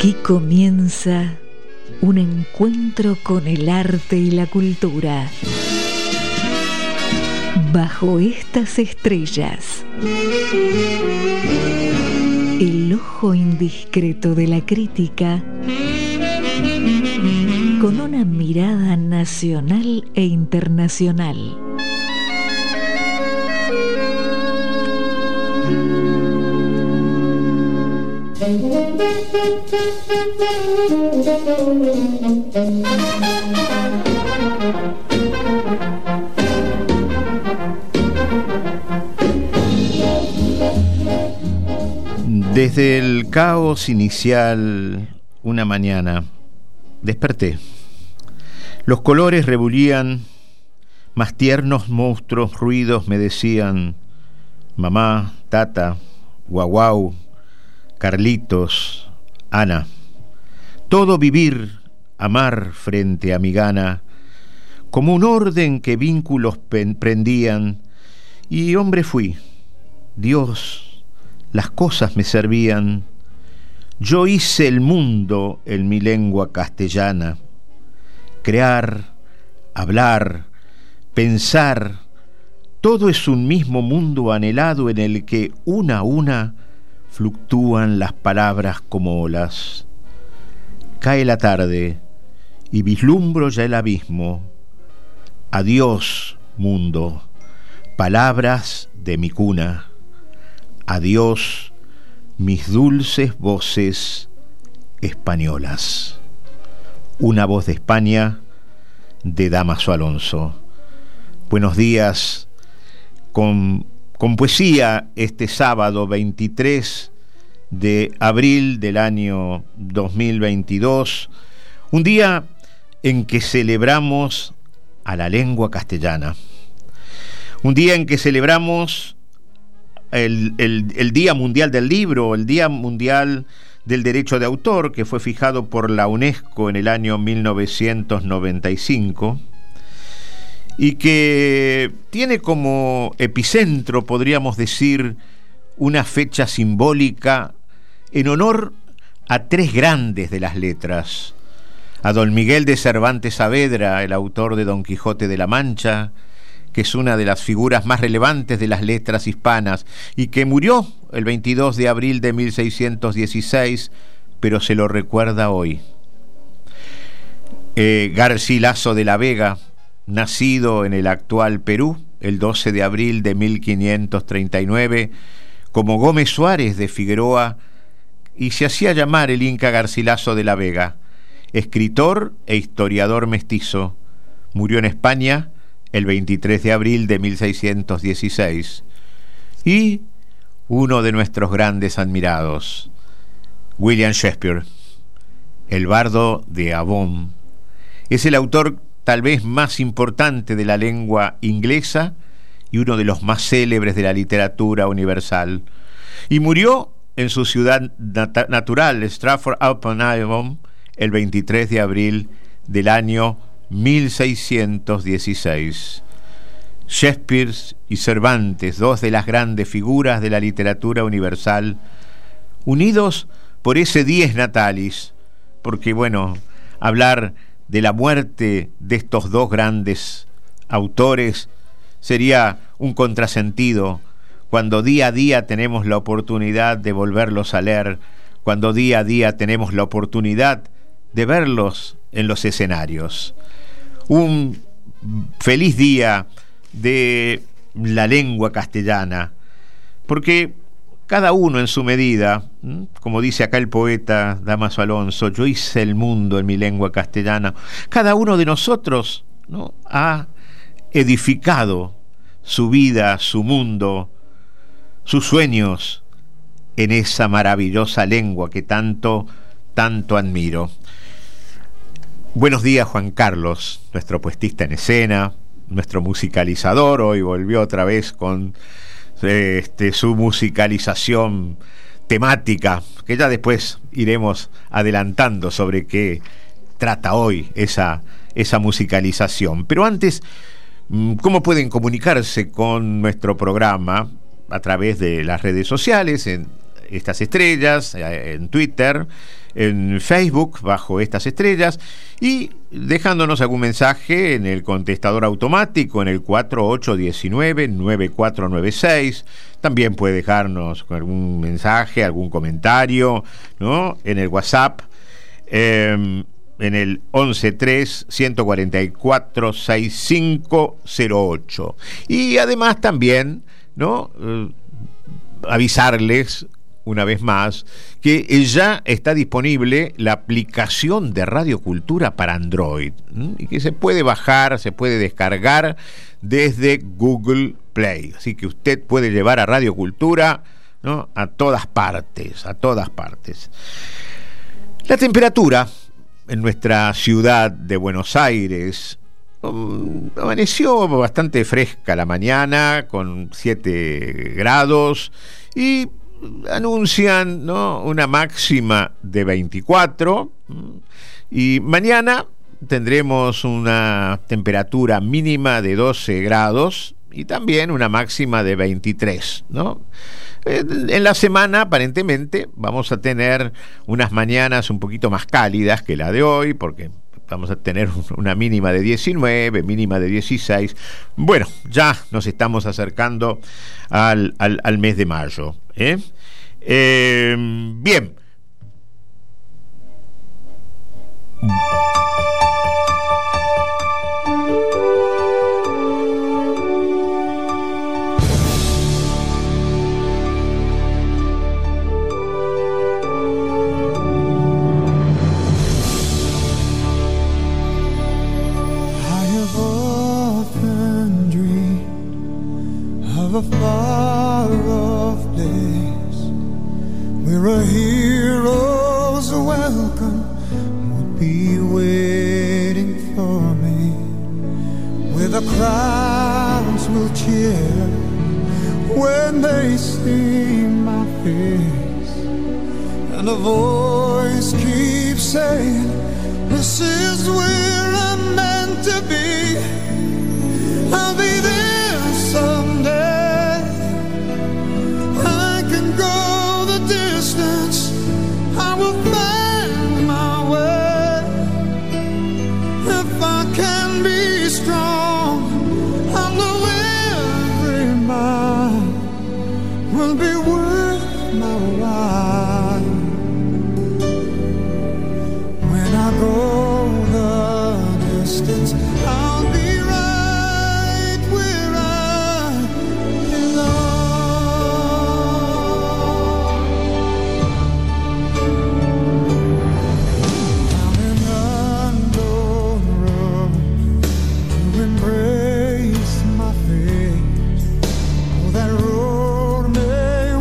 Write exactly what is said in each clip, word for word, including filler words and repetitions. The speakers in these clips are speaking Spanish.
Aquí comienza un encuentro con el arte y la cultura. Bajo estas estrellas, el ojo indiscreto de la crítica, con una mirada nacional e internacional. Desde el caos inicial, una mañana, desperté. Los colores rebullían, más tiernos monstruos ruidos me decían: mamá, tata, guau, Carlitos, Ana. Todo vivir, amar frente a mi gana, como un orden que vínculos prendían, y hombre fui. Dios, las cosas me servían. Yo hice el mundo en mi lengua castellana. Crear, hablar, pensar, todo es un mismo mundo anhelado en el que una a una fluctúan las palabras como olas. Cae la tarde y vislumbro ya el abismo. Adiós, mundo, palabras de mi cuna. Adiós, mis dulces voces españolas. Una voz de España, de Dámaso Alonso. Buenos días, con, con poesía este sábado veintitrés de abril del año dos mil veintidós, un día en que celebramos a la lengua castellana, un día en que celebramos el, el, el Día Mundial del Libro, el Día Mundial del Derecho de Autor, que fue fijado por la UNESCO en el año mil novecientos noventa y cinco, y que tiene como epicentro, podríamos decir, una fecha simbólica en honor a tres grandes de las letras: a don Miguel de Cervantes Saavedra, el autor de Don Quijote de la Mancha, que es una de las figuras más relevantes de las letras hispanas y que murió el veintidós de abril de mil seiscientos dieciséis, pero se lo recuerda hoy. Eh, Garcilaso de la Vega, nacido en el actual Perú el doce de abril de mil quinientos treinta y nueve, como Gómez Suárez de Figueroa, y se hacía llamar el Inca Garcilaso de la Vega, escritor e historiador mestizo. Murió en España el veintitrés de abril de mil seiscientos dieciséis. Y uno de nuestros grandes admirados, William Shakespeare, el bardo de Avon, es el autor tal vez más importante de la lengua inglesa y uno de los más célebres de la literatura universal. Y murió en su ciudad nat- natural, Stratford-upon-Avon, el veintitrés de abril del año mil seiscientos dieciséis. Shakespeare y Cervantes, dos de las grandes figuras de la literatura universal, unidos por ese dies natalis, porque bueno, hablar de la muerte de estos dos grandes autores sería un contrasentido, cuando día a día tenemos la oportunidad de volverlos a leer, cuando día a día tenemos la oportunidad de verlos en los escenarios. Un feliz día de la lengua castellana, porque cada uno en su medida, como dice acá el poeta Dámaso Alonso, yo hice el mundo en mi lengua castellana, cada uno de nosotros, ¿no?, ha edificado su vida, su mundo, sus sueños en esa maravillosa lengua que tanto, tanto admiro. Buenos días, Juan Carlos, nuestro puestista en escena, nuestro musicalizador. Hoy volvió otra vez con eh, este, su musicalización temática, que ya después iremos adelantando sobre qué trata hoy esa, esa musicalización. Pero antes, ¿cómo pueden comunicarse con nuestro programa? A través de las redes sociales, en Estas Estrellas, en Twitter, en Facebook, bajo Estas Estrellas, y dejándonos algún mensaje en el contestador automático en el cuatro ocho uno nueve, nueve cuatro nueve seis. También puede dejarnos algún mensaje, algún comentario, ¿no? En el WhatsApp, eh, en el once tres, ciento cuarenta y cuatro, sesenta y cinco cero ocho. Y además también, ¿no? Eh, avisarles una vez más que ya está disponible la aplicación de Radio Cultura para Android, ¿m? y que se puede bajar, se puede descargar desde Google Play. Así que usted puede llevar a Radio Cultura, ¿no? a todas partes, a todas partes. La temperatura en nuestra ciudad de Buenos Aires um, amaneció bastante fresca la mañana, con siete grados, y anuncian, ¿no? una máxima de veinticuatro, y mañana tendremos una temperatura mínima de doce grados y también una máxima de veintitrés, ¿no? En la semana aparentemente vamos a tener unas mañanas un poquito más cálidas que la de hoy, porque vamos a tener una mínima de diecinueve, mínima de dieciséis. Bueno, ya nos estamos acercando al, al, al mes de mayo, ¿eh? Eh, bien. A far-off place where a hero's welcome would be waiting for me, where the crowds will cheer when they see my face, and a voice keeps saying, this is where I'm meant to be. I'll be there someday. Go the distance, I will find my way. If I can be strong, I know every mile will be worth my while. When I go the distance, I'll be right where I belong. Embrace my fate. Oh, that road may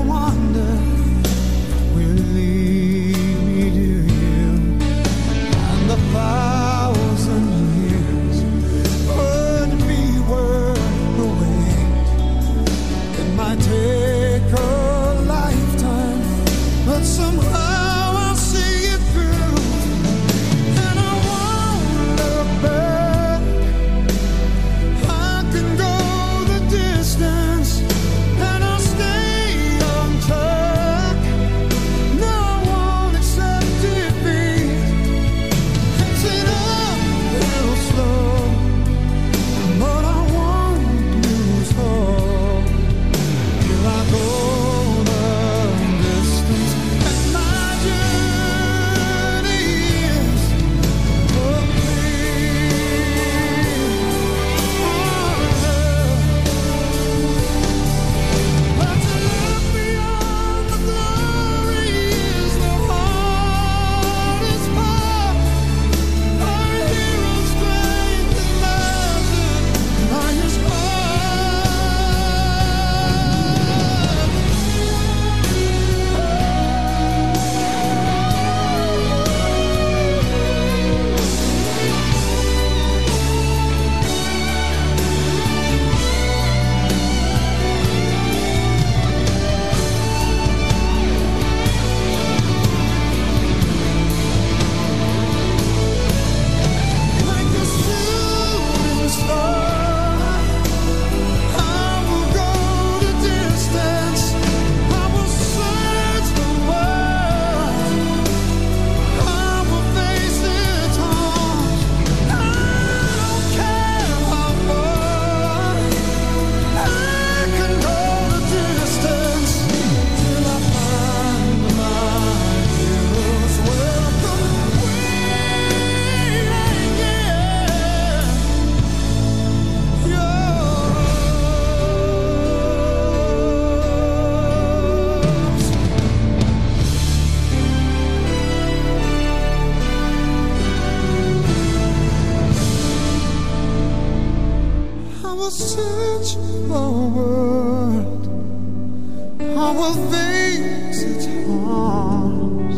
will face its harms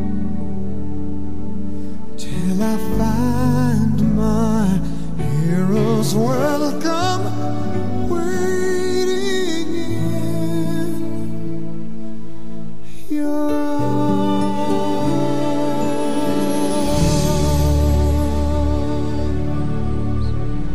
till I find my hero's welcome waiting in your arms.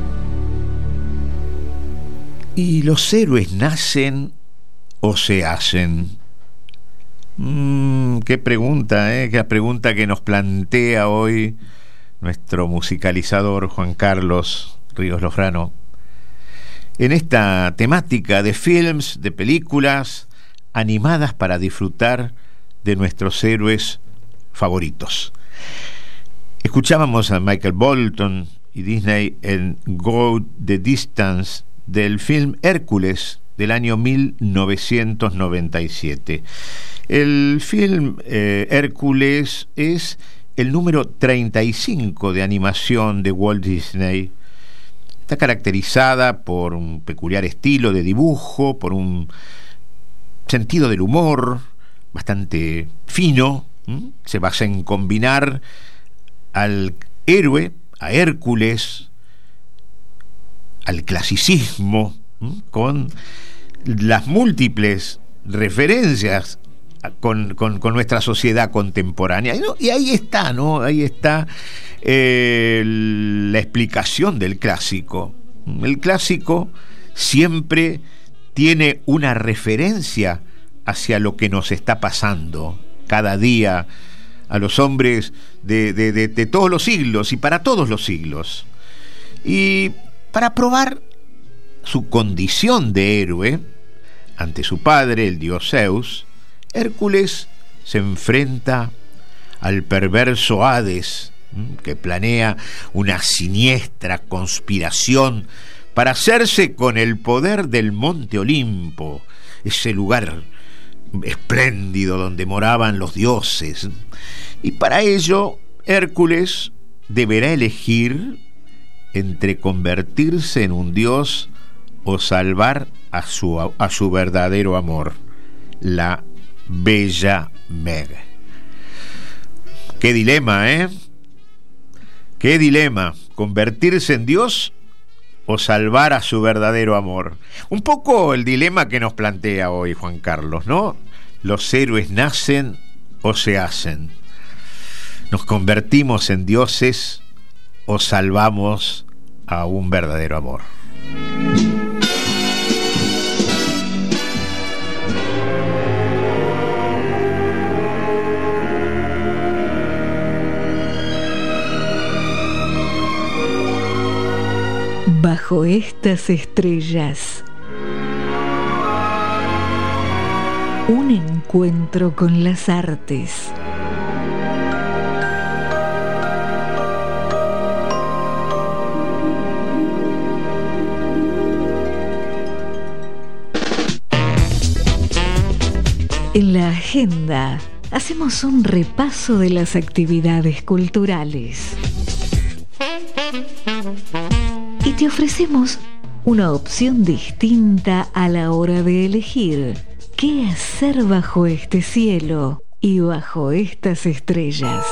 ¿Y los héroes nacen o se hacen? Mm, qué pregunta, ¿eh? Qué pregunta que nos plantea hoy nuestro musicalizador Juan Carlos Ríos Lofrano. En esta temática de films, de películas animadas para disfrutar de nuestros héroes favoritos. Escuchábamos a Michael Bolton y Disney en Go the Distance del film Hércules del año mil novecientos noventa y siete. El film eh, Hércules es el número treinta y cinco de animación de Walt Disney. Está caracterizada por un peculiar estilo de dibujo, por un sentido del humor bastante fino. ¿Mm? Se basa en combinar al héroe, a Hércules, al clasicismo, ¿Mm? con las múltiples referencias Con, con, con nuestra sociedad contemporánea. Y, ¿no? y ahí está, ¿no? Ahí está eh, la explicación del clásico. El clásico siempre tiene una referencia hacia lo que nos está pasando cada día a los hombres de, de, de, de todos los siglos y para todos los siglos. Y para probar su condición de héroe ante su padre, el dios Zeus, Hércules se enfrenta al perverso Hades, que planea una siniestra conspiración para hacerse con el poder del Monte Olimpo, ese lugar espléndido donde moraban los dioses. Y para ello, Hércules deberá elegir entre convertirse en un dios o salvar a su, a su verdadero amor, la bella Meg. Qué dilema, ¿eh? Qué dilema, convertirse en Dios o salvar a su verdadero amor. Un poco el dilema que nos plantea hoy Juan Carlos, ¿no? Los héroes nacen o se hacen. Nos convertimos en dioses o salvamos a un verdadero amor. Bajo estas estrellas, un encuentro con las artes. En la agenda hacemos un repaso de las actividades culturales y te ofrecemos una opción distinta a la hora de elegir qué hacer bajo este cielo y bajo estas estrellas.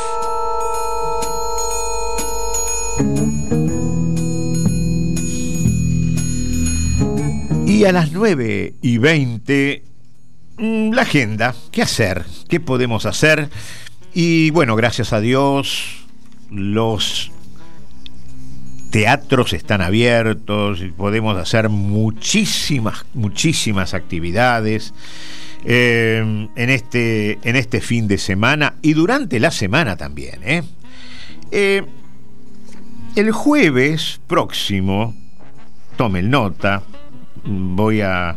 Y a las nueve y veinte, la agenda, ¿qué hacer? ¿Qué podemos hacer? Y bueno, gracias a Dios, los teatros están abiertos y podemos hacer muchísimas, muchísimas actividades eh, en, este, en este fin de semana y durante la semana también. ¿eh? Eh, el jueves próximo, tomen nota, voy a,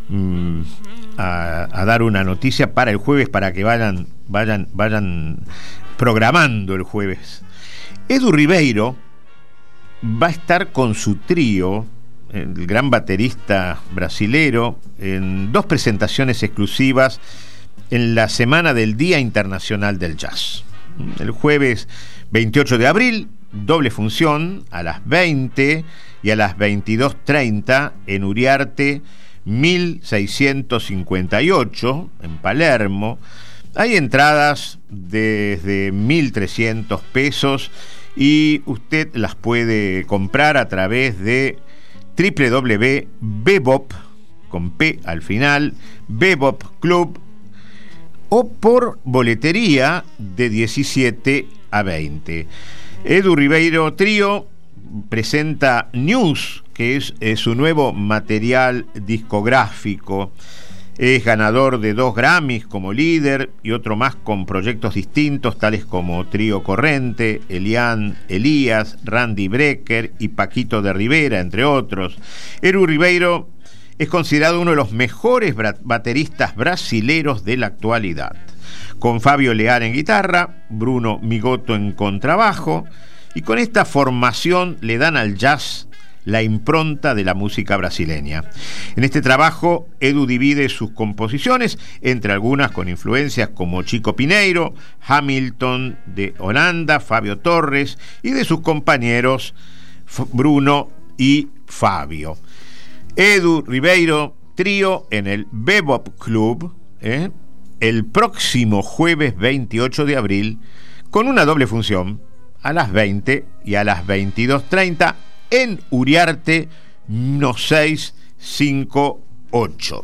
a, a dar una noticia para el jueves para que vayan, vayan, vayan programando el jueves. Edu Ribeiro va a estar con su trío, el gran baterista brasilero, en dos presentaciones exclusivas en la semana del Día Internacional del Jazz. El jueves veintiocho de abril, doble función a las veinte y a las veintidós treinta en Uriarte mil seiscientos cincuenta y ocho, en Palermo. Hay entradas desde mil trescientos pesos y usted las puede comprar a través de doble u doble u doble u punto bebop, con P al final, Bebop Club, o por boletería de diecisiete a veinte. Edu Ribeiro Trío presenta News, que es, es su nuevo material discográfico. Es ganador de dos Grammys como líder y otro más con proyectos distintos, tales como Trío Corrente, Elian Elías, Randy Brecker y Paquito de Rivera, entre otros. Edu Ribeiro es considerado uno de los mejores bateristas brasileros de la actualidad. Con Fabio Leal en guitarra, Bruno Migotto en contrabajo, y con esta formación le dan al jazz la impronta de la música brasileña. En este trabajo, Edu divide sus composiciones entre algunas con influencias como Chico Pineiro, Hamilton de Holanda, Fabio Torres y de sus compañeros Bruno y Fabio. Edu Ribeiro Trío en el Bebop Club, ¿eh? el próximo jueves veintiocho de abril, con una doble función a las veinte y a las veintidós treinta en Uriarte dieciséis cincuenta y ocho.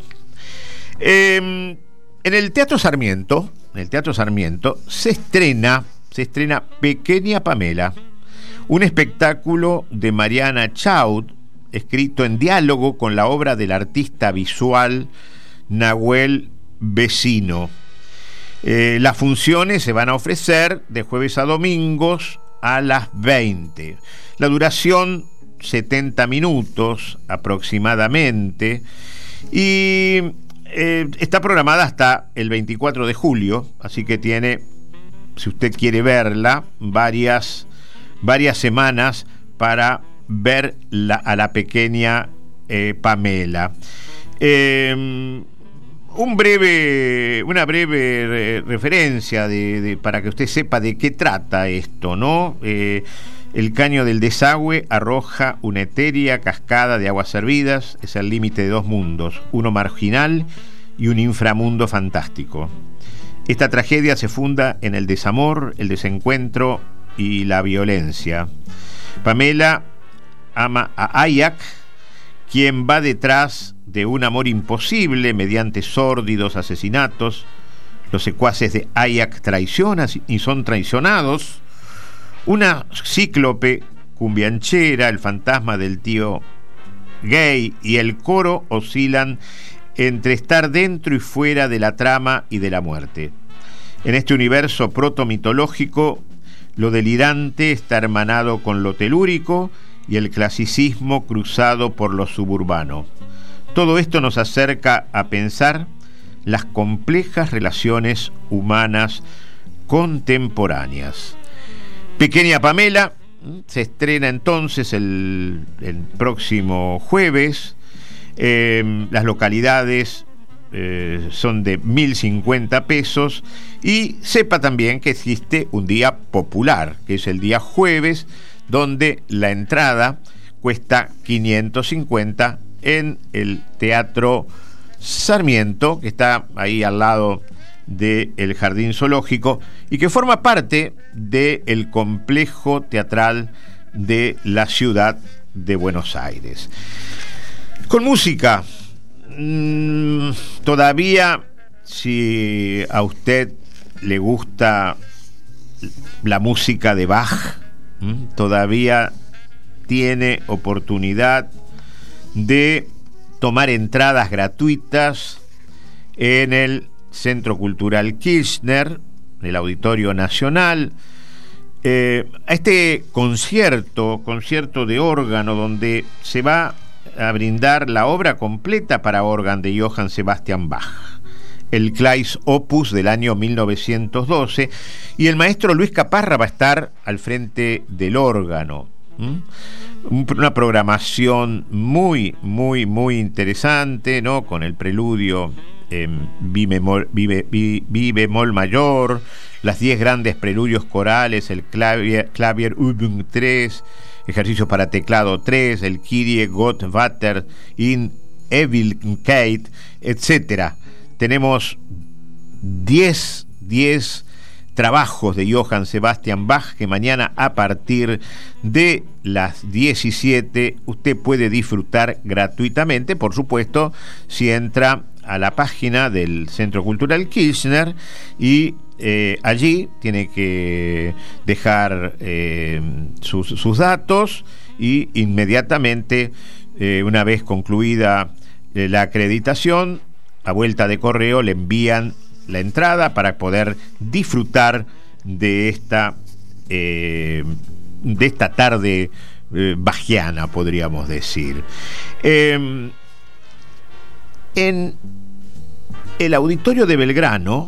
Eh, en el Teatro Sarmiento, en el Teatro Sarmiento se estrena, se estrena Pequeña Pamela, un espectáculo de Mariana Chaud, escrito en diálogo con la obra del artista visual Nahuel Vecino. Eh, las funciones se van a ofrecer de jueves a domingos a las veinte. La duración setenta minutos aproximadamente, y eh, está programada hasta el veinticuatro de julio, así que tiene, si usted quiere verla, varias, varias semanas para ver la, a la pequeña eh, Pamela. Eh, un breve, una breve re, referencia de, de, para que usted sepa de qué trata esto, ¿no? Eh, El caño del desagüe arroja una etérea cascada de aguas servidas. Es el límite de dos mundos, uno marginal y un inframundo fantástico. Esta tragedia se funda en el desamor, el desencuentro y la violencia. Pamela ama a Ayak, quien va detrás de un amor imposible mediante sórdidos asesinatos. Los secuaces de Ayak traicionan y son traicionados. Una cíclope cumbianchera, el fantasma del tío gay y el coro oscilan entre estar dentro y fuera de la trama y de la muerte. En este universo protomitológico, lo delirante está hermanado con lo telúrico y el clasicismo cruzado por lo suburbano. Todo esto nos acerca a pensar las complejas relaciones humanas contemporáneas. Pequeña Pamela se estrena entonces el, el próximo jueves. Eh, las localidades eh, son de mil cincuenta pesos, y sepa también que existe un día popular, que es el día jueves, donde la entrada cuesta quinientos cincuenta en el Teatro Sarmiento, que está ahí al lado del Jardín Zoológico y que forma parte del complejo teatral de la ciudad de Buenos Aires. Con música, mmm, todavía, si a usted le gusta la música de Bach, mmm, todavía tiene oportunidad de tomar entradas gratuitas en el Centro Cultural Kirchner, el Auditorio Nacional, eh, a este concierto, concierto de órgano, donde se va a brindar la obra completa para órgano de Johann Sebastian Bach, el Kleist Opus del año mil novecientos doce, y el maestro Luis Caparra va a estar al frente del órgano. ¿Mm? Una programación muy, muy, muy interesante, ¿no? Con el preludio en mi bemol, mi, mi, mi bemol mayor, las diez grandes preludios corales, el clavier, clavier Übung tres, ejercicios para teclado tres, el Kyrie Gott Vater in Evil Kate, etcétera. Tenemos diez trabajos de Johann Sebastian Bach que mañana a partir de las diecisiete usted puede disfrutar gratuitamente, por supuesto, si entra a la página del Centro Cultural Kirchner y eh, allí tiene que dejar eh, sus, sus datos y inmediatamente, eh, una vez concluida eh, la acreditación, a vuelta de correo le envían la entrada para poder disfrutar de esta eh, de esta tarde eh, bachiana, podríamos decir. Eh, en el auditorio de Belgrano,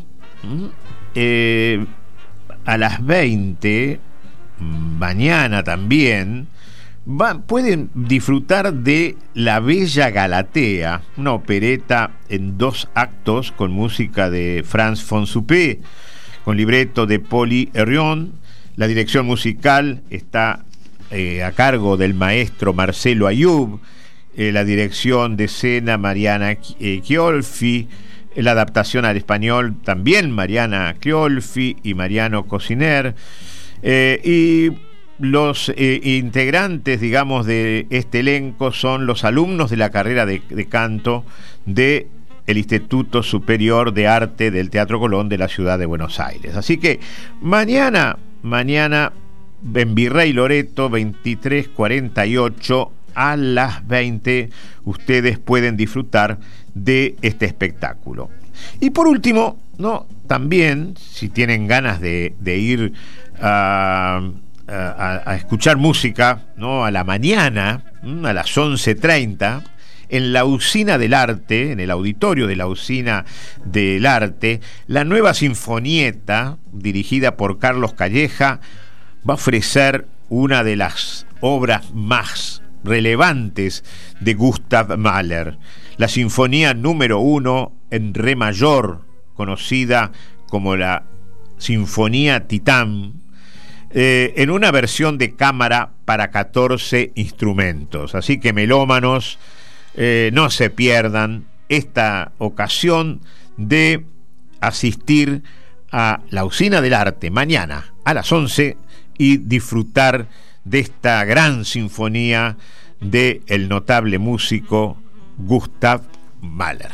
eh, a las veinte, mañana también, Va, pueden disfrutar de La Bella Galatea, una opereta en dos actos con música de Franz von Suppé, con libreto de Polly Herrión. La dirección musical está eh, a cargo del maestro Marcelo Ayub, eh, la dirección de escena Mariana eh, Chiolfi, la adaptación al español también Mariana Chiolfi y Mariano Cosiner, eh, y los eh, integrantes, digamos, de este elenco son los alumnos de la carrera de, de canto de el Instituto Superior de Arte del Teatro Colón de la ciudad de Buenos Aires. Así que mañana, mañana en Virrey Loreto veintitrés cuarenta y ocho a las veinte ustedes pueden disfrutar de este espectáculo. Y por último, no, también si tienen ganas de, de ir a A, a escuchar música, ¿no?, a la mañana, a las once treinta, en la Usina del Arte, en el auditorio de la Usina del Arte, la nueva Sinfonieta, dirigida por Carlos Calleja, va a ofrecer una de las obras más relevantes de Gustav Mahler, la Sinfonía número uno en Re mayor, conocida como la Sinfonía Titán, Eh, en una versión de cámara para catorce instrumentos. Así que melómanos, eh, no se pierdan esta ocasión de asistir a la Usina del Arte mañana a las once y disfrutar de esta gran sinfonía de el notable músico Gustav Mahler.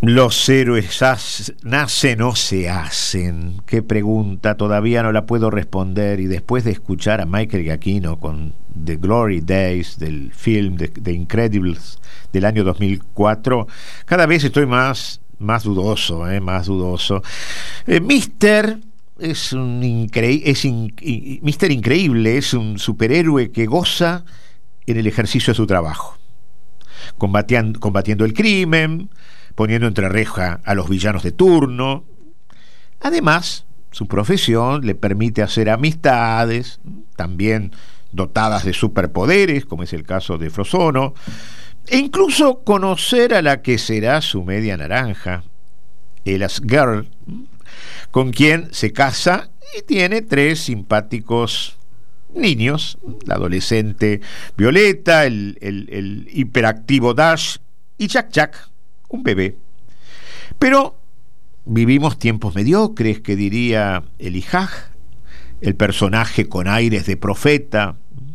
Los héroes has- nacen o se hacen. Qué pregunta, todavía no la puedo responder. Y después de escuchar a Michael Giacchino con The Glory Days del film de The Incredibles del año dos mil cuatro, cada vez estoy más, más dudoso, eh, más dudoso. Eh, Mister es un increíble, es in- i- Mister Increíble es un superhéroe que goza en el ejercicio de su trabajo, combatiendo, combatiendo el crimen, poniendo entre reja a los villanos de turno. Además, su profesión le permite hacer amistades, también dotadas de superpoderes, como es el caso de Frozono, e incluso conocer a la que será su media naranja, Elastigirl, con quien se casa y tiene tres simpáticos niños: la adolescente Violeta, el, el, el hiperactivo Dash y Jack Jack, un bebé. Pero vivimos tiempos mediocres, que diría Elijah, el personaje con aires de profeta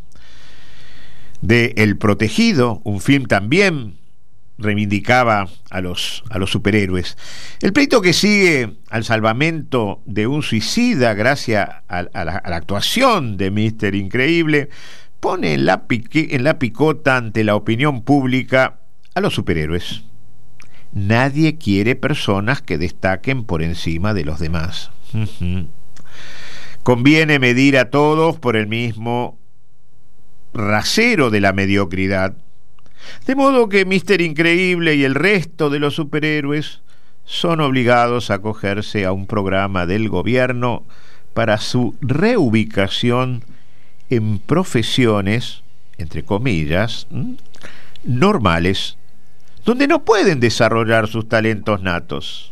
de El Protegido, un film también reivindicaba a los, a los superhéroes. El pleito que sigue al salvamento de un suicida gracias a, a, la, a la actuación de Mister Increíble pone en la, pique, en la picota ante la opinión pública a los superhéroes. Nadie quiere personas que destaquen por encima de los demás. Uh-huh. Conviene medir a todos por el mismo rasero de la mediocridad. De modo que Mister Increíble y el resto de los superhéroes son obligados a acogerse a un programa del gobierno para su reubicación en profesiones, entre comillas, normales, donde no pueden desarrollar sus talentos natos.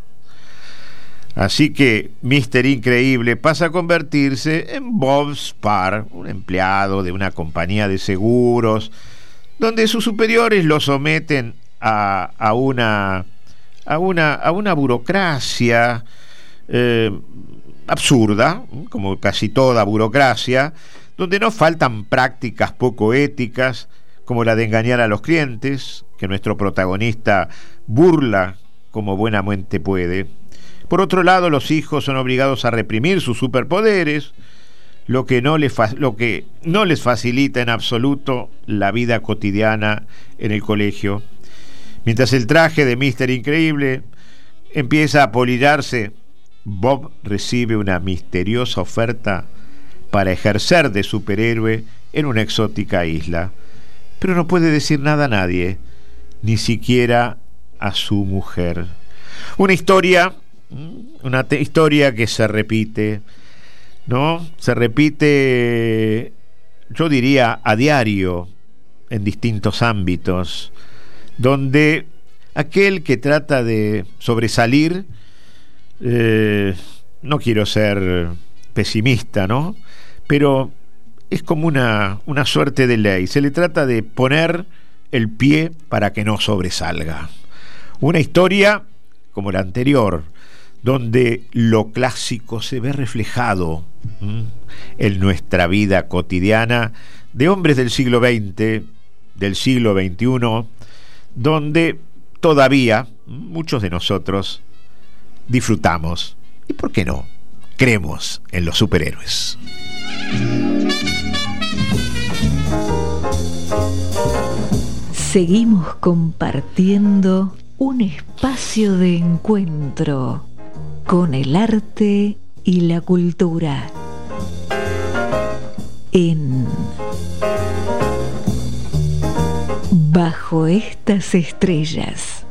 Así que Mister Increíble pasa a convertirse en Bob Spar, un empleado de una compañía de seguros, donde sus superiores lo someten a, a, una, a, una, a una burocracia eh, absurda, como casi toda burocracia, donde no faltan prácticas poco éticas, como la de engañar a los clientes, que nuestro protagonista burla como buenamente puede. Por otro lado, los hijos son obligados a reprimir sus superpoderes, lo que no les, fa- lo que no les facilita en absoluto la vida cotidiana en el colegio. Mientras el traje de Mister Increíble empieza a polillarse, Bob recibe una misteriosa oferta para ejercer de superhéroe en una exótica isla, pero no puede decir nada a nadie, ni siquiera a su mujer. Una historia, una te- historia que se repite, ¿no? Se repite, yo diría, a diario, en distintos ámbitos, donde aquel que trata de sobresalir, eh, no quiero ser pesimista, ¿no? Pero es como una, una suerte de ley. Se le trata de poner el pie para que no sobresalga. Una historia como la anterior, donde lo clásico se ve reflejado ¿m? en nuestra vida cotidiana de hombres del siglo veinte, del siglo veintiuno, donde todavía muchos de nosotros disfrutamos y, ¿por qué no?, creemos en los superhéroes. Seguimos compartiendo un espacio de encuentro con el arte y la cultura en Bajo estas estrellas.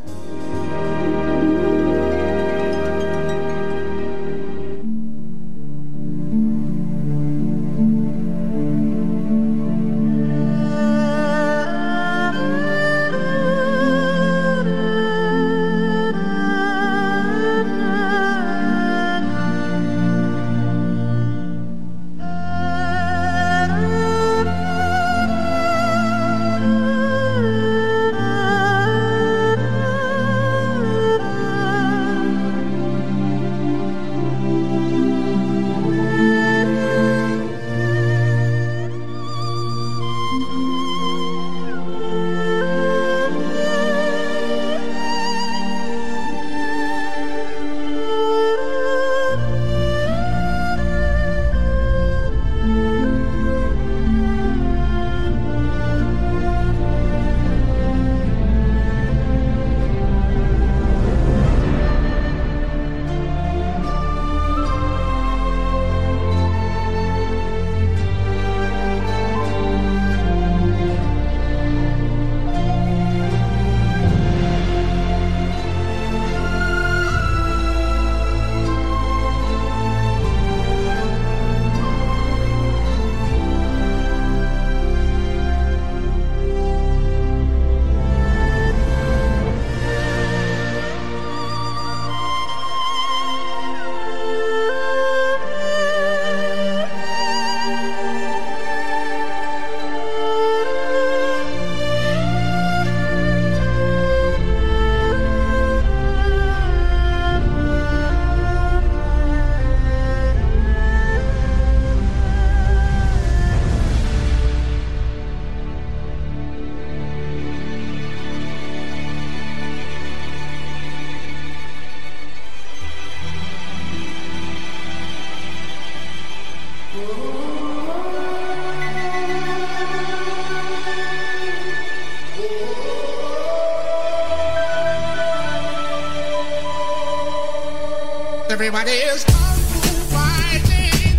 everybody is kung fu fighting.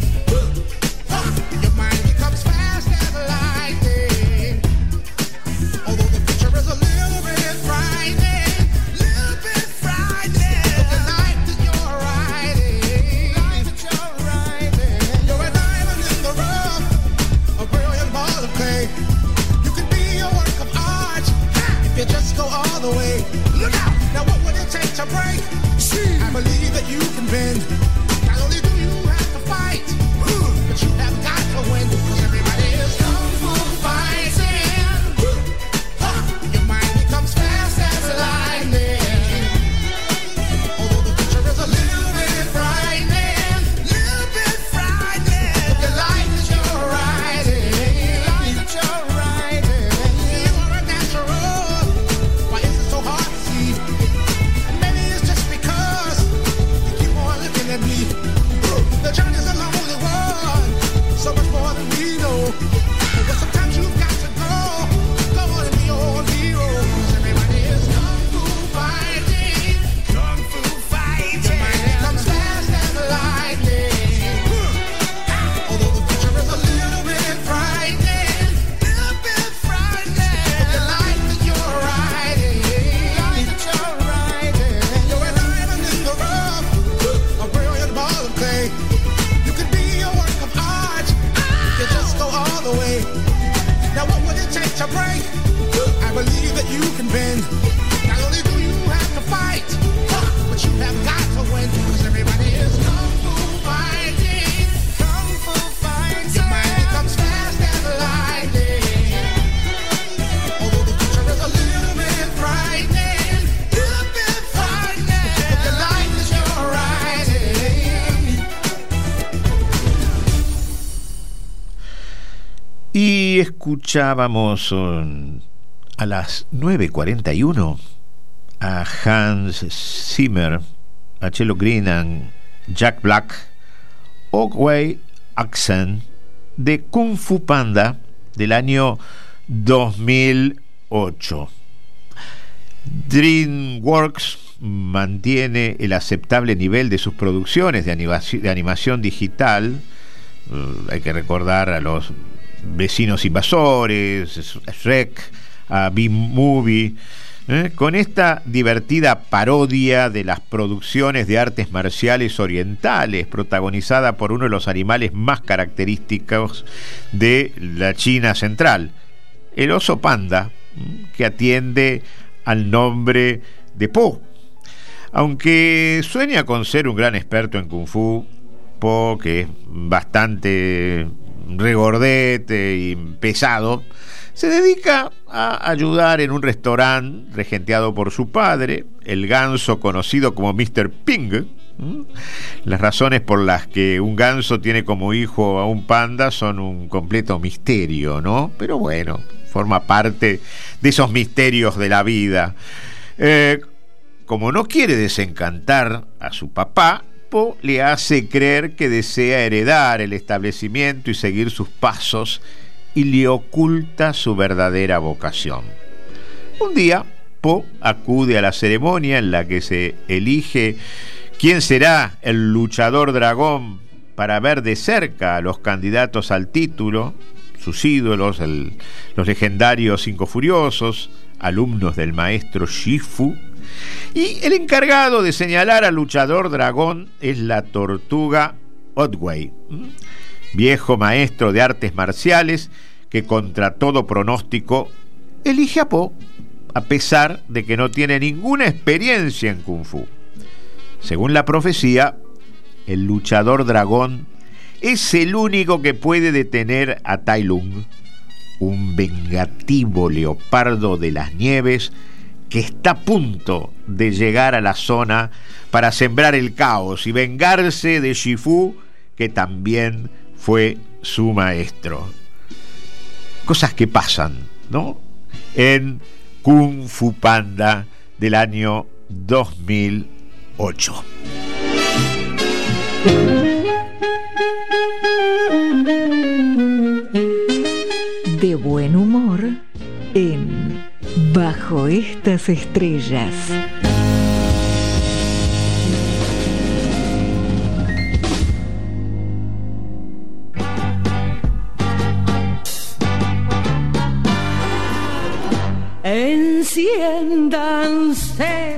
Your mind becomes fast as lightning. Although the picture is a little bit frightening, little bit frightening. Look the life that you're riding, life that you're riding. You're a diamond in the rough, a brilliant ball of clay. You could be a work of art if you just go all the way. Look out! Now what would it take to break? See, I believe that you can bend. Not only do you have to fight, but you have got to win. Cause everybody is kung fu fighting. Your mind becomes fast as lightning. Although the picture is a little bit frightening, little bit frightening. The life that you're riding, life that you're riding. You are a natural. Why is it so hard to see? Maybe it's just because you keep on looking at me. The journey's a lonely one, so much more than we know. But sometimes you've got to go, go on and be your own hero. 'Cause everybody is kung fu fighting, kung fu fighting. Your mind becomes fast as lightning. Although the picture is a little bit frightening, little bit frightening. The life that you're riding, life that you're riding. You're a diamond in the rough, a brilliant ball of clay. You could be a work of art if you just go all the way. Now what would it take to break? I believe that you can bend. Not only do you have to fight, but you have got to win. Because everybody is kung fu fighting, kung fu fighting. Your mind becomes fast as lightning. Although the picture is a little bit frightening, little bit frightening. But the life that you're riding. Y escuchábamos um, a las nueve cuarenta y uno a Hans Zimmer, a Chelo Green, Jack Black, Oogway Axen, de Kung Fu Panda del año dos mil ocho. DreamWorks mantiene el aceptable nivel de sus producciones de animación, de animación digital. Uh, hay que recordar a los Vecinos Invasores, Shrek, a B-Movie, ¿eh? Con esta divertida parodia de las producciones de artes marciales orientales, protagonizada por uno de los animales más característicos de la China central, el oso panda, que atiende al nombre de Po. Aunque sueña con ser un gran experto en Kung Fu, Po, que es bastante regordete y pesado, se dedica a ayudar en un restaurante regenteado por su padre, el ganso conocido como mister Ping. Las razones por las que un ganso tiene como hijo a un panda son un completo misterio, ¿no? Pero bueno, forma parte de esos misterios de la vida. Eh, como no quiere desencantar a su papá, Po le hace creer que desea heredar el establecimiento y seguir sus pasos, y le oculta su verdadera vocación. Un día, Po acude a la ceremonia en la que se elige quién será el luchador dragón para ver de cerca a los candidatos al título, sus ídolos, el, los legendarios Cinco Furiosos, alumnos del maestro Shifu, y el encargado de señalar al luchador dragón es la tortuga Oogway, viejo maestro de artes marciales que contra todo pronóstico elige a Po, a pesar de que no tiene ninguna experiencia en Kung Fu. Según la profecía, el luchador dragón es el único que puede detener a Tai Lung, un vengativo leopardo de las nieves que está a punto de llegar a la zona para sembrar el caos y vengarse de Shifu, que también fue su maestro. Cosas que pasan, ¿no?, en Kung Fu Panda del año dos mil ocho. De buen humor en Bajo estas estrellas. Enciéndanse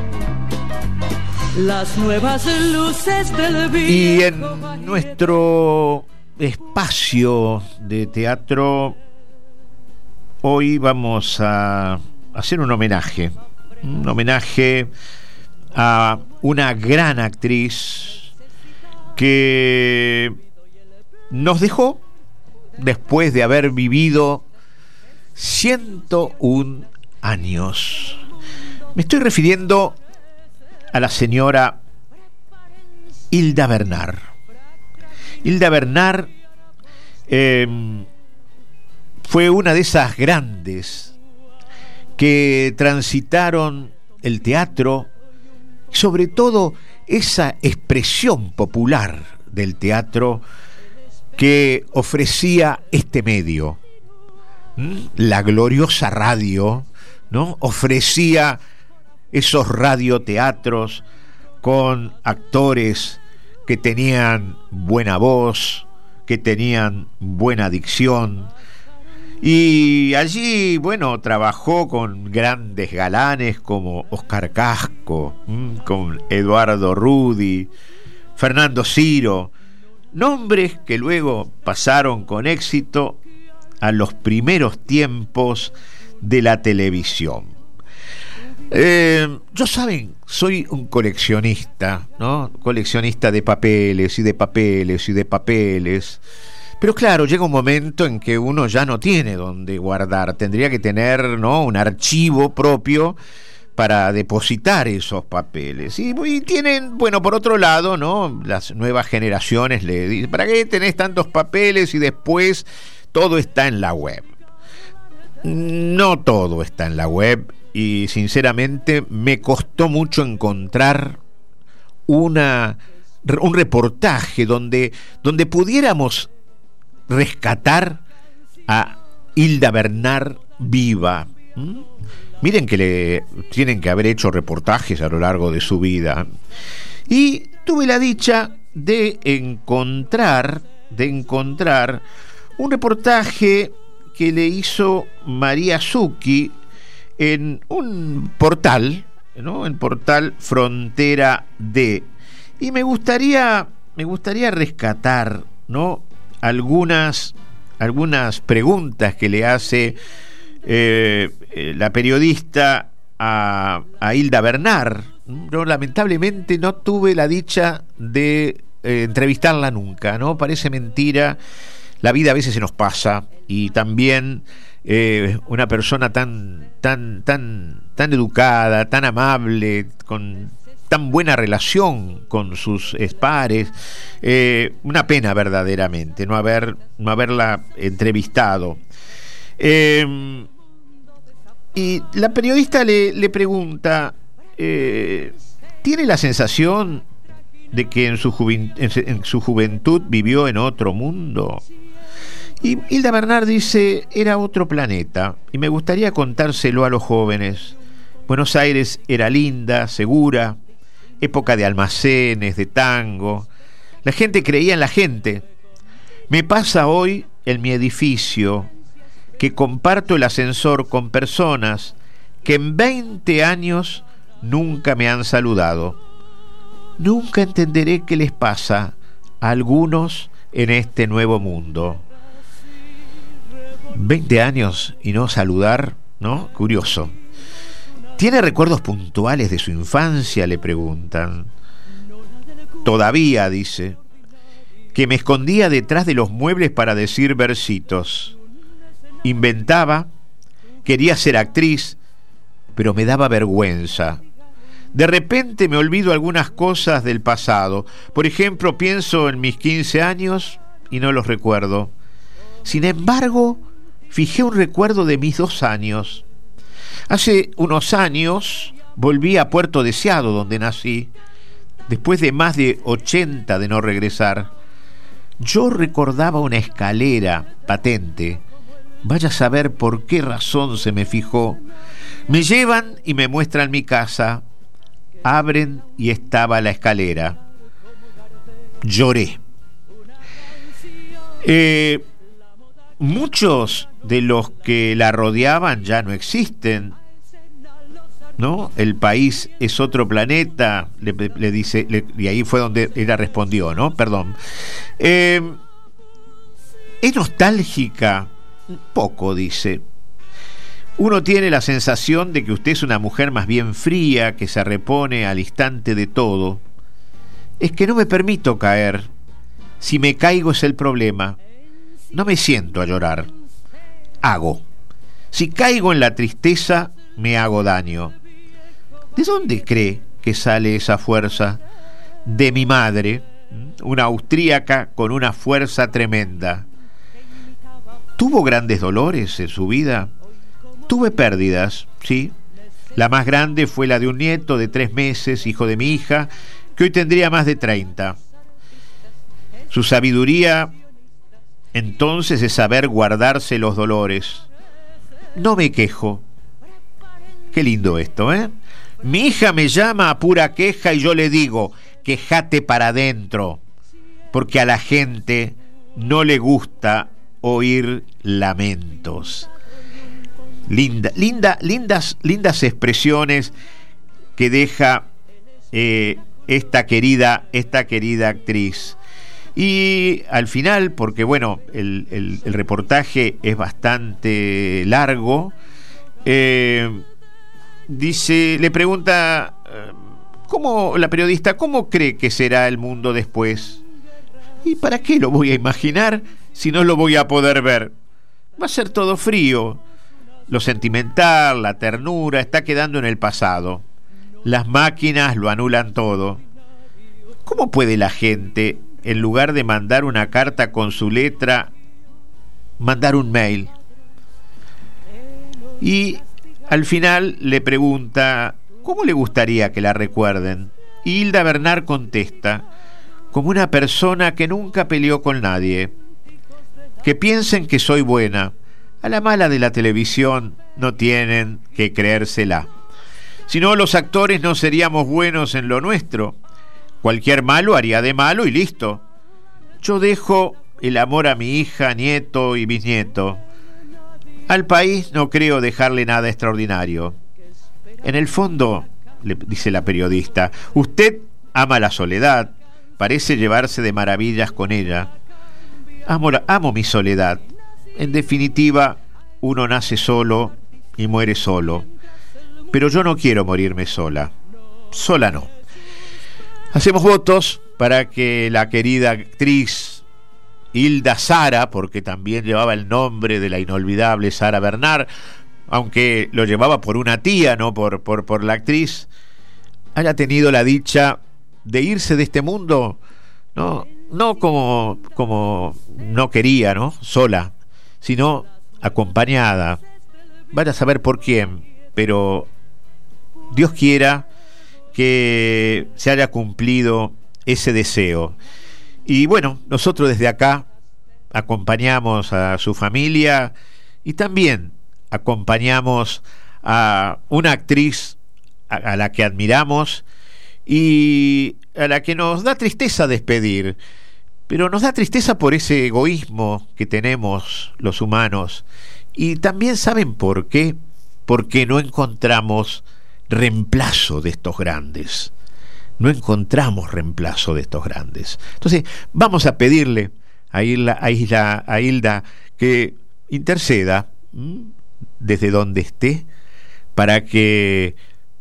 las nuevas luces del viejo. Y en nuestro espacio de teatro hoy vamos a hacer un homenaje, un homenaje a una gran actriz que nos dejó después de haber vivido ciento un años. Me estoy refiriendo a la señora Hilda Bernard. Hilda Bernard eh, fue una de esas grandes que transitaron el teatro, sobre todo esa expresión popular del teatro que ofrecía este medio. ¿Mm? La gloriosa radio, ¿no? Ofrecía esos radioteatros con actores que tenían buena voz, que tenían buena dicción. Y allí, bueno, trabajó con grandes galanes como Oscar Casco, ¿m? con Eduardo Rudi, Fernando Ciro, nombres que luego pasaron con éxito a los primeros tiempos de la televisión. Eh, yo saben, soy un coleccionista, ¿no? Coleccionista de papeles y de papeles y de papeles. Pero claro, llega un momento en que uno ya no tiene dónde guardar. Tendría que tener, ¿no?, un archivo propio para depositar esos papeles. Y, y tienen, bueno, por otro lado, ¿no?, las nuevas generaciones le dicen, ¿para qué tenés tantos papeles y después todo está en la web? No todo está en la web, y sinceramente me costó mucho encontrar una, un reportaje donde, donde pudiéramos rescatar a Hilda Bernard viva. ¿Mm? Miren que le tienen que haber hecho reportajes a lo largo de su vida. Y tuve la dicha de encontrar, de encontrar un reportaje que le hizo María Zucchi en un portal, ¿no?, el portal Frontera D. Y me gustaría, me gustaría rescatar, ¿no?, algunas, algunas preguntas que le hace eh, la periodista a, a Hilda Bernard. Yo lamentablemente no tuve la dicha de eh, entrevistarla nunca, ¿no? Parece mentira, la vida a veces se nos pasa, y también eh, una persona tan, tan, tan, tan educada, tan amable, con tan buena relación con sus pares, eh, una pena verdaderamente no haber no haberla entrevistado. Eh, y la periodista le, le pregunta, eh, ¿tiene la sensación de que en su, juven, en, en su juventud vivió en otro mundo? Y Hilda Bernard dice, era otro planeta, y me gustaría contárselo a los jóvenes. Buenos Aires era linda, segura, época de almacenes, de tango. La gente creía en la gente. Me pasa hoy en mi edificio, que comparto el ascensor con personas que en veinte años nunca me han saludado. Nunca entenderé qué les pasa a algunos en este nuevo mundo. veinte años y no saludar, ¿no? Curioso. ¿Tiene recuerdos puntuales de su infancia?, le preguntan. Todavía, dice, que me escondía detrás de los muebles para decir versitos. Inventaba, quería ser actriz, pero me daba vergüenza. De repente me olvido algunas cosas del pasado. Por ejemplo, pienso en mis quince años y no los recuerdo. Sin embargo, fijé un recuerdo de mis dos años. Hace unos años volví a Puerto Deseado, donde nací, después de más de ochenta de no regresar. Yo recordaba una escalera patente. Vaya a saber por qué razón se me fijó. Me llevan y me muestran mi casa. Abren y estaba la escalera. Lloré. Eh, muchos de los que la rodeaban ya no existen, ¿no? El país es otro planeta, le, le dice, le, y ahí fue donde ella respondió, ¿no? Perdón. Eh, ¿Es nostálgica? Poco, dice. Uno tiene la sensación de que usted es una mujer más bien fría, que se repone al instante de todo. Es que no me permito caer. Si me caigo es el problema. No me siento a llorar. Hago. Si caigo en la tristeza, me hago daño. ¿De dónde cree que sale esa fuerza? De mi madre, una austríaca con una fuerza tremenda. ¿Tuvo grandes dolores en su vida? Tuve pérdidas, sí. La más grande fue la de un nieto de tres meses, hijo de mi hija, que hoy tendría más de treinta. Su sabiduría entonces es saber guardarse los dolores. No me quejo. Qué lindo esto, ¿eh? Mi hija me llama a pura queja y yo le digo, quejate para adentro, porque a la gente no le gusta oír lamentos. Linda, linda, lindas, lindas expresiones que deja eh, esta querida, esta querida actriz. Y al final, porque bueno, el, el, el reportaje es bastante largo, eh, dice, le pregunta, ¿cómo la periodista, cómo cree que será el mundo después? ¿Y para qué lo voy a imaginar si no lo voy a poder ver? Va a ser todo frío. Lo sentimental, la ternura, está quedando en el pasado. Las máquinas lo anulan todo. ¿Cómo puede la gente, en lugar de mandar una carta con su letra, mandar un mail? Y al final le pregunta, ¿cómo le gustaría que la recuerden? Y Hilda Bernard contesta, como una persona que nunca peleó con nadie. Que piensen que soy buena. A la mala de la televisión no tienen que creérsela. Si no, los actores no seríamos buenos en lo nuestro. Cualquier malo haría de malo y listo. Yo dejo el amor a mi hija, nieto y bisnieto. Al país no creo dejarle nada extraordinario. En el fondo, le dice la periodista, usted ama la soledad, parece llevarse de maravillas con ella. Amo, la, amo mi soledad. En definitiva, uno nace solo y muere solo. Pero yo no quiero morirme sola. Sola no. Hacemos votos para que la querida actriz Hilda Sara, porque también llevaba el nombre de la inolvidable Sara Bernard, aunque lo llevaba por una tía, no por, por, por la actriz, haya tenido la dicha de irse de este mundo, no, no como, como no quería, ¿no? Sola, sino acompañada. Vaya a saber por quién, pero Dios quiera que se haya cumplido ese deseo. Y bueno, nosotros desde acá acompañamos a su familia y también acompañamos a una actriz a, a la que admiramos y a la que nos da tristeza despedir, pero nos da tristeza por ese egoísmo que tenemos los humanos. Y también saben por qué, porque no encontramos reemplazo de estos grandes. No encontramos reemplazo de estos grandes. Entonces, vamos a pedirle a Hilda, a Hilda, a Hilda que interceda ¿m? desde donde esté para que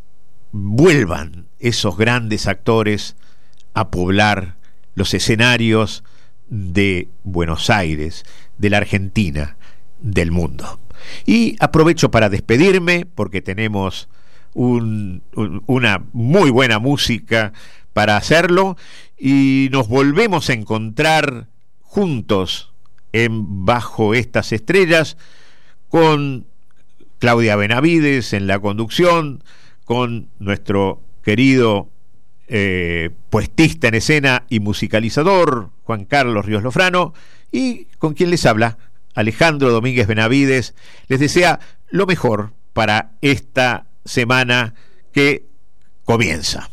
vuelvan esos grandes actores a poblar los escenarios de Buenos Aires, de la Argentina, del mundo. Y aprovecho para despedirme porque tenemos Un, un, una muy buena música para hacerlo y nos volvemos a encontrar juntos en Bajo Estas Estrellas con Claudia Benavides en la conducción, con nuestro querido eh, puestista en escena y musicalizador Juan Carlos Ríos Lofrano y con quien les habla Alejandro Domínguez Benavides. Les desea lo mejor para esta semana que comienza.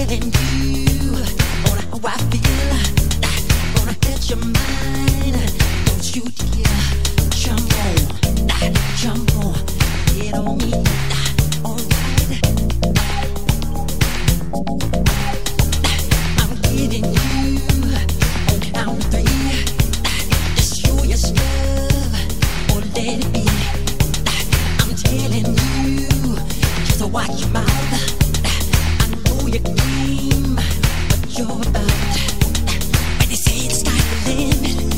getting you on how I feel. Gonna hit your mind. Don't you dare jump on, jump on, get on me. Alright. I'm getting you on count of three. Just show your stuff or let it be. I'm telling you, just watch your mouth. I know your game, what you're about. When they say the sky's the limit,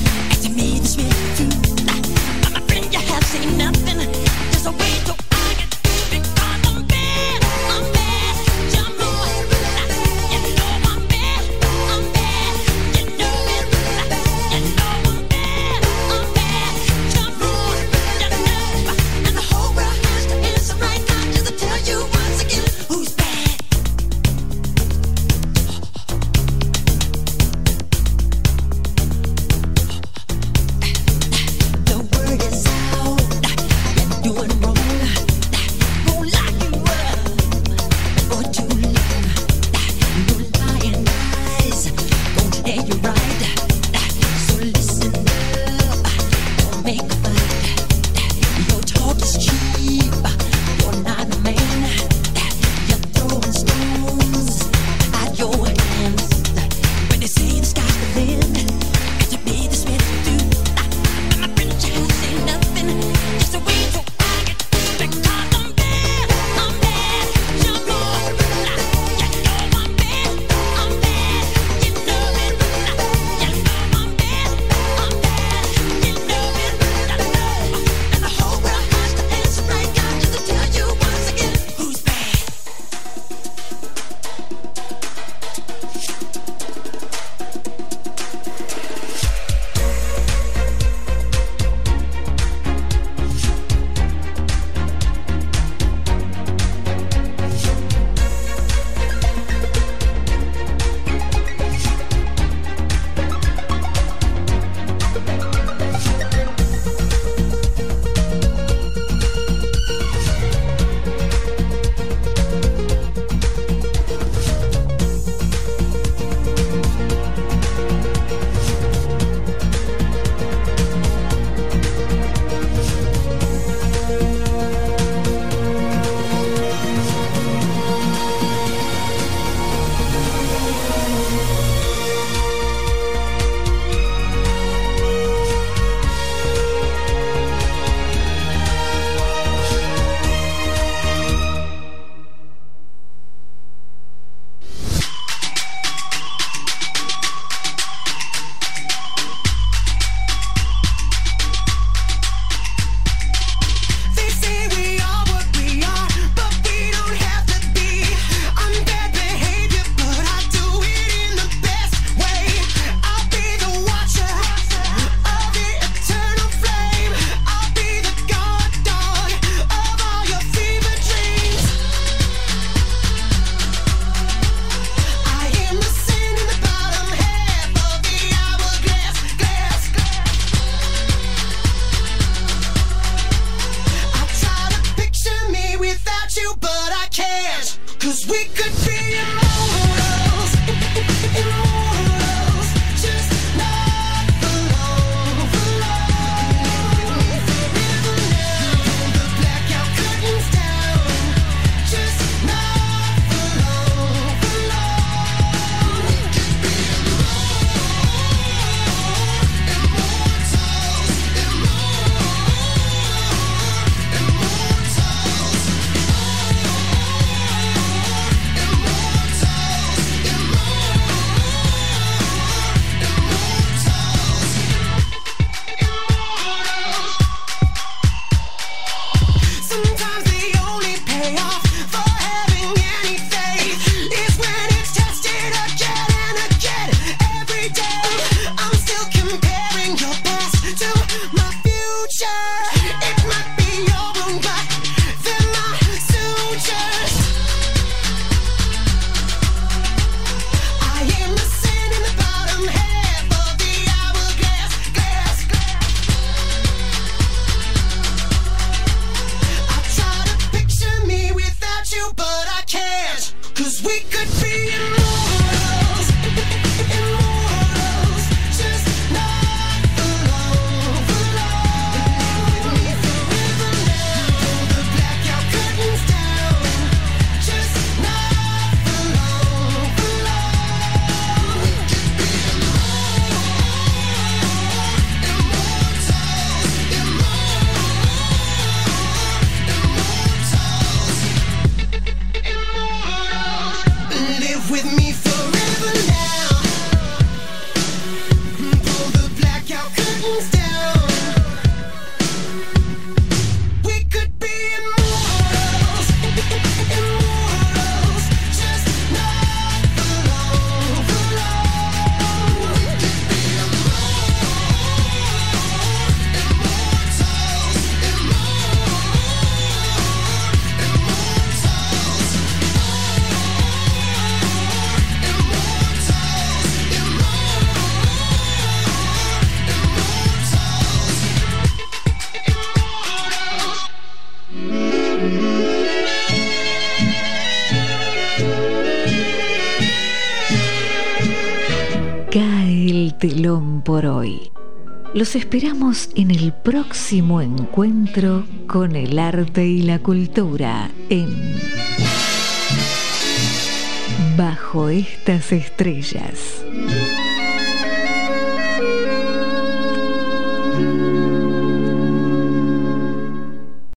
son por hoy. Los esperamos en el próximo encuentro con el arte y la cultura en Bajo estas estrellas.